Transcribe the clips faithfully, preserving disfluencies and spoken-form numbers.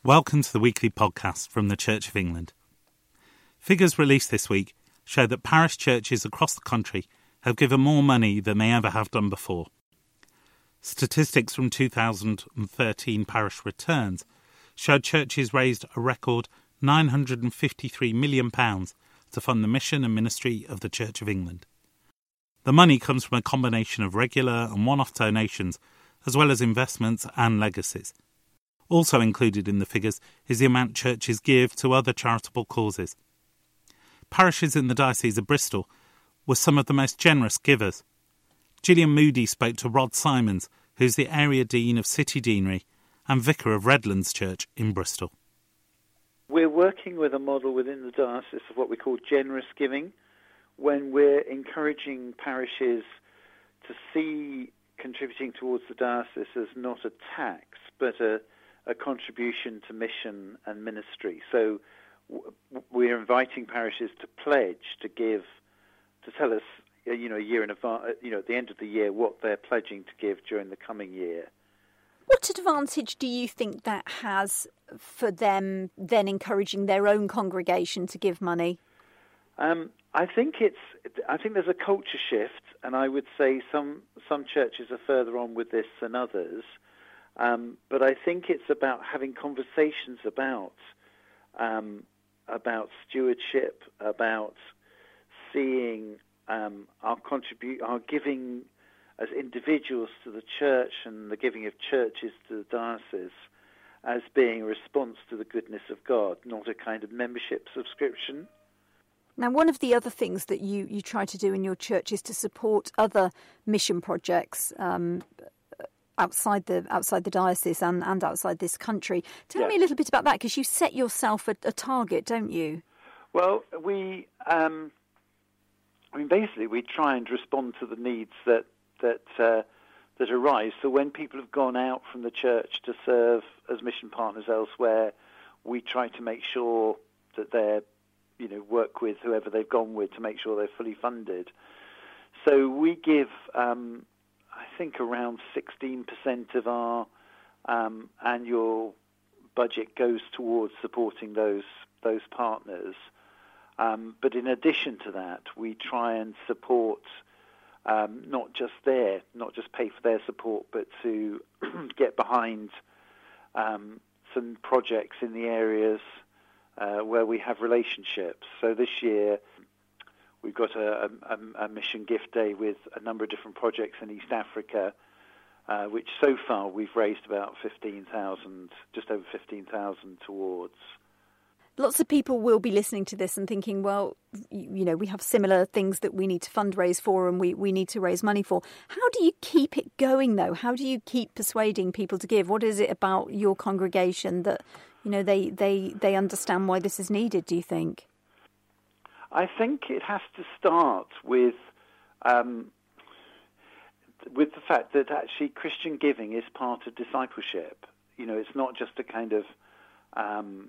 Welcome to the weekly podcast from the Church of England. Figures released this week show that parish churches across the country have given more money than they ever have done before. Statistics from two thousand thirteen parish returns showed churches raised a record nine hundred fifty-three million pounds to fund the mission and ministry of the Church of England. The money comes from a combination of regular and one-off donations, as well as investments and legacies. Also included in the figures is the amount churches give to other charitable causes. Parishes in the Diocese of Bristol were some of the most generous givers. Gillian Moody spoke to Rod Simons, who's the Area Dean of City Deanery and Vicar of Redlands Church in Bristol. We're working with a model within the diocese of what we call generous giving, when we're encouraging parishes to see contributing towards the diocese as not a tax, but a a contribution to mission and ministry. So w- we're inviting parishes to pledge, to give, to tell us, you know, a year in advance, you know, at the end of the year, what they're pledging to give during the coming year. What advantage do you think that has for them then encouraging their own congregation to give money? Um, I think it's. I think there's a culture shift, and I would say some some churches are further on with this than others. Um, but I think it's about having conversations about um, about stewardship, about seeing um, our contribute, our giving as individuals to the church and the giving of churches to the diocese as being a response to the goodness of God, not a kind of membership subscription. Now, one of the other things that you, you try to do in your church is to support other mission projects um outside the outside the diocese and, and outside this country. Tell yeah. me a little bit about that, because you set yourself a, a target, don't you? Well, we, um, I mean, basically we try and respond to the needs that that uh, that arise. So when people have gone out from the church to serve as mission partners elsewhere, we try to make sure that they're, you know, work with whoever they've gone with to make sure they're fully funded. So we give Um, I think around sixteen percent of our um, annual budget goes towards supporting those those partners. Um, but in addition to that, we try and support um, not just their, not just pay for their support, but to get behind um, some projects in the areas uh, where we have relationships. So this year, we've got a, a, a mission gift day with a number of different projects in East Africa, uh, which so far we've raised about fifteen thousand, just over fifteen thousand towards. Lots of people will be listening to this and thinking, well, you know, we have similar things that we need to fundraise for and we, we need to raise money for. How do you keep it going, though? How do you keep persuading people to give? What is it about your congregation that, you know, they, they, they understand why this is needed, do you think? I think it has to start with um, with the fact that actually Christian giving is part of discipleship. You know, it's not just a kind of um,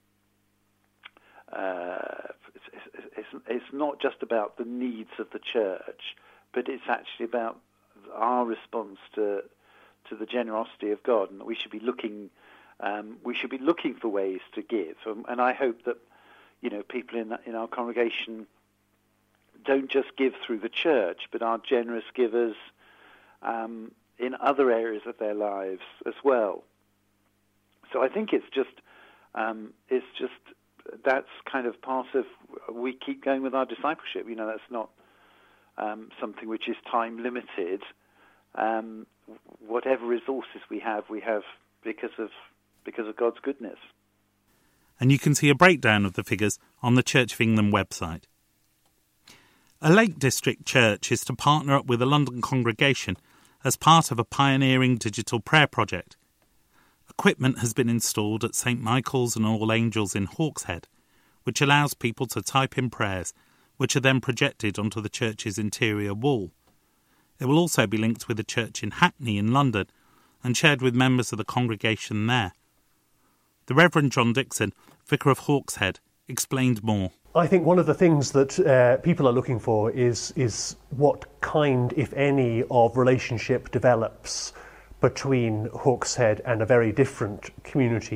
uh, it's, it's, it's not just about the needs of the church, but it's actually about our response to to the generosity of God, and we should be looking um, we should be looking for ways to give. Um, and I hope that, you know, people in in our congregation don't just give through the church, but are generous givers um, in other areas of their lives as well. So I think it's just um, it's just that's kind of part of, we keep going with our discipleship. You know, that's not um, something which is time limited. Um, whatever resources we have, we have because of because of God's goodness. And you can see a breakdown of the figures on the Church of England website. A Lake District church is to partner up with a London congregation as part of a pioneering digital prayer project. Equipment has been installed at St Michael's and All Angels in Hawkshead, which allows people to type in prayers, which are then projected onto the church's interior wall. It will also be linked with a church in Hackney in London and shared with members of the congregation there. The Reverend John Dixon, Vicar of Hawkshead, explained more. I think one of the things that uh, people are looking for is is what kind, if any, of relationship develops between Hawkshead and a very different community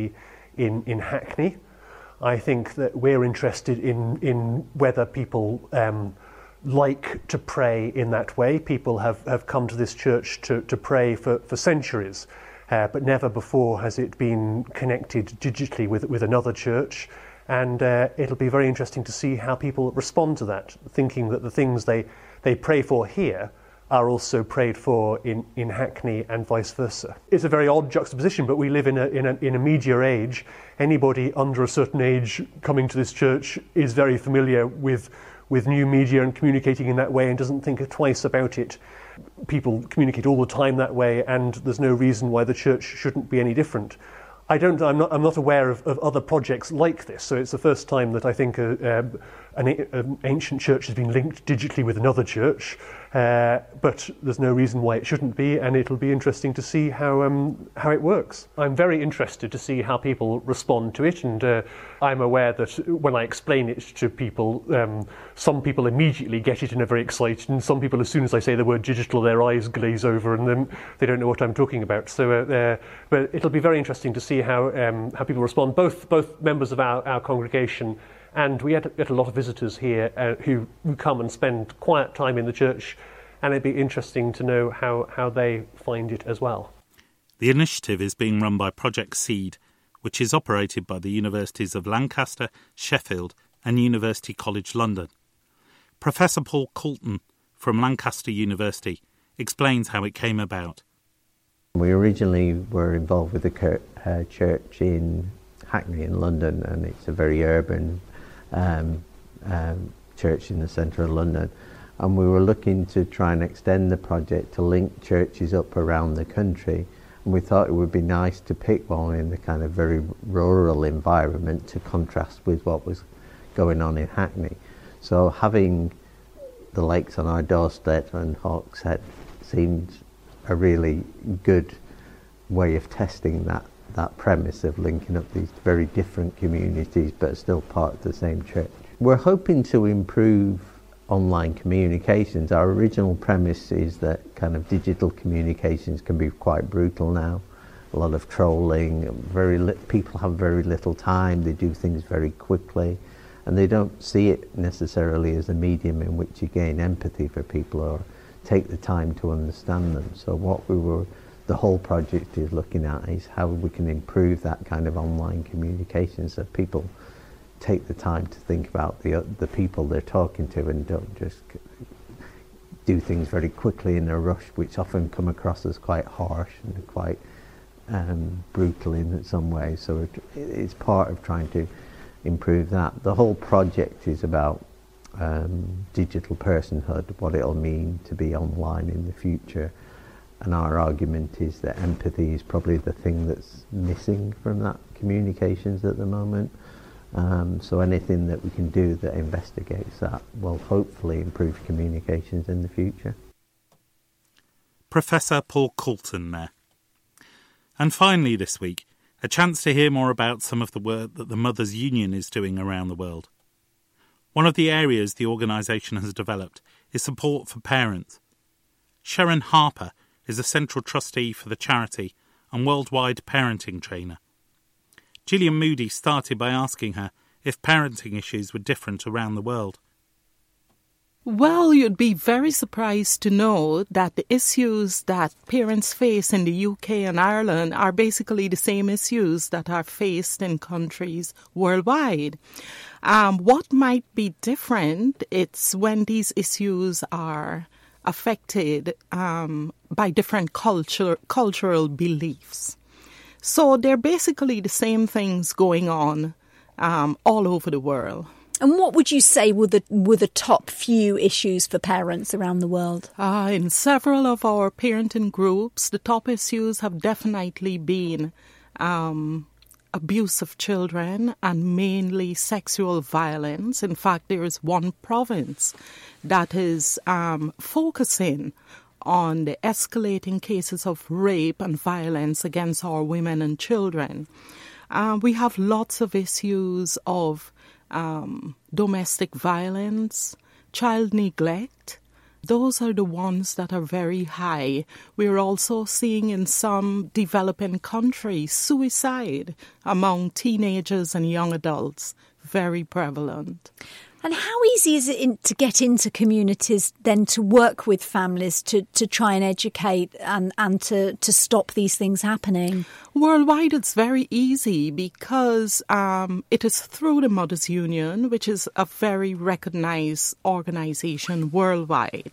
in, in Hackney. I think that we're interested in, in whether people um, like to pray in that way. People have, have come to this church to, to pray for, for centuries, uh, but never before has it been connected digitally with, with another church. And uh, it'll be very interesting to see how people respond to that, thinking that the things they, they pray for here are also prayed for in, in Hackney and vice versa. It's a very odd juxtaposition, but we live in a, in a in a media age. Anybody under a certain age coming to this church is very familiar with with new media and communicating in that way and doesn't think twice about it. People communicate all the time that way, and there's no reason why the church shouldn't be any different. I don't. I'm not. I'm not aware of, of other projects like this. So it's the first time that I think a, a, an, an ancient church has been linked digitally with another church. Uh, but there's no reason why it shouldn't be, and it'll be interesting to see how um, how it works. I'm very interested to see how people respond to it, and uh, I'm aware that when I explain it to people, um, some people immediately get it and are very excited, and some people, as soon as I say the word digital, their eyes glaze over and then they don't know what I'm talking about. So, uh, uh, but it'll be very interesting to see how um, how people respond. Both both members of our, our congregation. And we had, get a lot of visitors here uh, who, who come and spend quiet time in the church, and it'd be interesting to know how, how they find it as well. The initiative is being run by Project Seed, which is operated by the universities of Lancaster, Sheffield and University College London. Professor Paul Coulton from Lancaster University explains how it came about. We originally were involved with the uh, church in Hackney in London, and it's a very urban Um, um, church in the centre of London, and we were looking to try and extend the project to link churches up around the country, and we thought it would be nice to pick one in the kind of very rural environment to contrast with what was going on in Hackney. So having the lakes on our doorstep and Hawkshead seemed a really good way of testing that that premise of linking up these very different communities but still part of the same church. We're hoping to improve online communications. Our original premise is that kind of digital communications can be quite brutal now. A lot of trolling, very li- people have very little time, they do things very quickly, and they don't see it necessarily as a medium in which you gain empathy for people or take the time to understand them. So what we were the whole project is looking at is how we can improve that kind of online communication so people take the time to think about the the people they're talking to and don't just do things very quickly in a rush, which often come across as quite harsh and quite um, brutal in some ways. So it, it's part of trying to improve that. The whole project is about um, digital personhood, what it'll mean to be online in the future. And our argument is that empathy is probably the thing that's missing from that communications at the moment. Um, so anything that we can do that investigates that will hopefully improve communications in the future. Professor Paul Coulton there. And finally this week, a chance to hear more about some of the work that the Mothers Union is doing around the world. One of the areas the organisation has developed is support for parents. Sharon Harper is a central trustee for the charity and worldwide parenting trainer. Gillian Moody started by asking her if parenting issues were different around the world. Well, you'd be very surprised to know that the issues that parents face in the U K and Ireland are basically the same issues that are faced in countries worldwide. Um, what might be different, it's when these issues are affected um, by different culture, cultural beliefs. So they're basically the same things going on um, all over the world. And what would you say were the were the top few issues for parents around the world? Uh, in several of our parenting groups, the top issues have definitely been um, abuse of children and mainly sexual violence. In fact, there is one province that is um, focusing on the escalating cases of rape and violence against our women and children. Uh, we have lots of issues of um, domestic violence, child neglect, Those are the ones that are very high. We're also seeing in some developing countries suicide among teenagers and young adults, very prevalent. And how easy is it in, to get into communities then to work with families to, to try and educate and, and to, to stop these things happening? Worldwide, it's very easy because um, it is through the Mothers Union, which is a very recognized organization worldwide.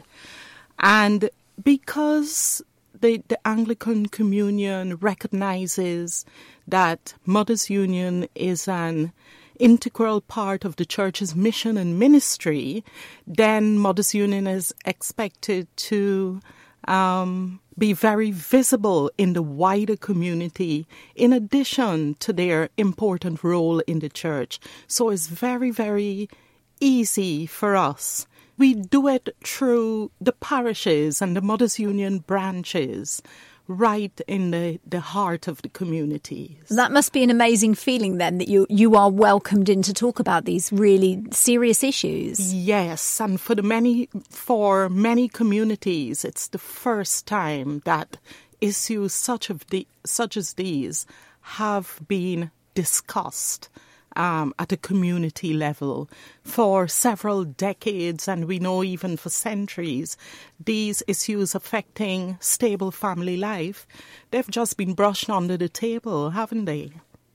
And because the, the Anglican Communion recognizes that Mothers Union is an integral part of the church's mission and ministry, then Mothers Union is expected to um, be very visible in the wider community in addition to their important role in the church. So it's very, very easy for us. We do it through the parishes and the Mothers Union branches, right in the, the heart of the communities. That must be an amazing feeling then, that you you are welcomed in to talk about these really serious issues. Yes, and for the many for many communities, it's the first time that issues such of the such as these have been discussed Um, at a community level for several decades, and we know even for centuries, these issues affecting stable family life, they've just been brushed under the table, haven't they?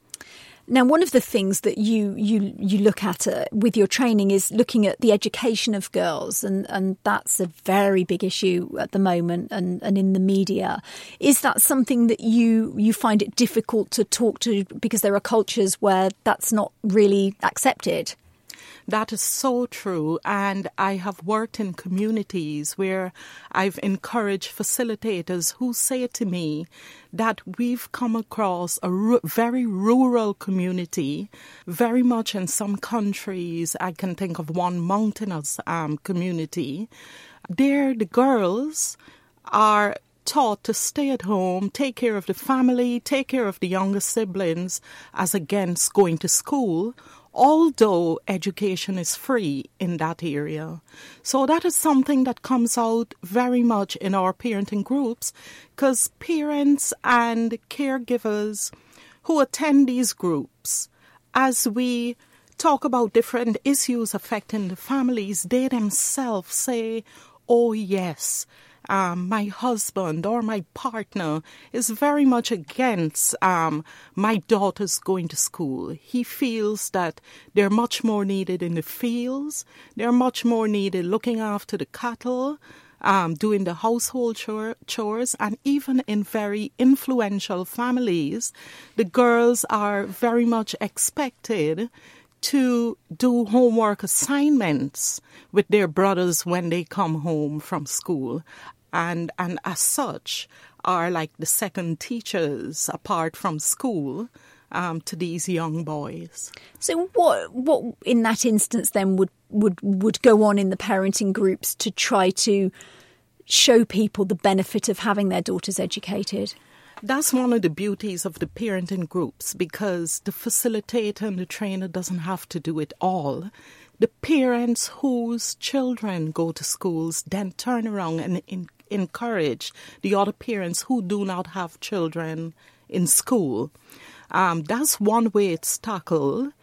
Now, one of the things that you you, you look at uh, with your training is looking at the education of girls, and, and that's a very big issue at the moment and, and in the media. Is that something that you, you find it difficult to talk to because there are cultures where that's not really accepted? That is so true, and I have worked in communities where I've encouraged facilitators who say to me that we've come across a r- very rural community, very much in some countries. I can think of one mountainous um, community. There the girls are taught to stay at home, take care of the family, take care of the younger siblings, as against going to school, although education is free in that area. So that is something that comes out very much in our parenting groups, because parents and caregivers who attend these groups, as we talk about different issues affecting the families, they themselves say, oh yes, Um, my husband or my partner is very much against um, my daughters going to school. He feels that they're much more needed in the fields. They're much more needed looking after the cattle, um, doing the household chore, chores, and even in very influential families, the girls are very much expected to do homework assignments with their brothers when they come home from school, and and as such are like the second teachers apart from school um, to these young boys. So what what in that instance then would, would, would go on in the parenting groups to try to show people the benefit of having their daughters educated? That's one of the beauties of the parenting groups, because the facilitator and the trainer doesn't have to do it all. The parents whose children go to schools then turn around and in, encourage the other parents who do not have children in school. Um, that's one way it's tackled.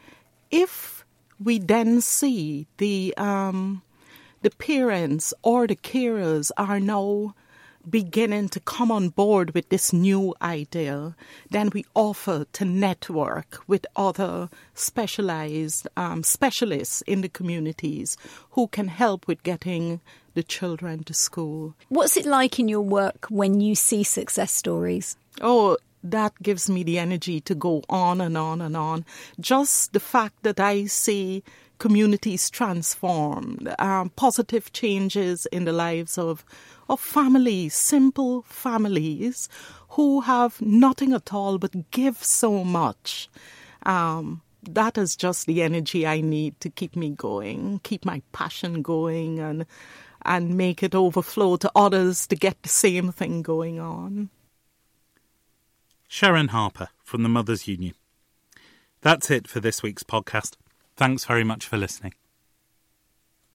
If we then see the um, the parents or the carers are now beginning to come on board with this new idea, then we offer to network with other specialized um, specialists in the communities who can help with getting the children to school. What's it like in your work when you see success stories? Oh, that gives me the energy to go on and on and on. Just the fact that I see communities transformed, um, positive changes in the lives of of families, simple families who have nothing at all but give so much. Um, that is just the energy I need to keep me going, keep my passion going, and and make it overflow to others to get the same thing going on. Sharon Harper from the Mothers Union. That's it for this week's podcast. Thanks very much for listening.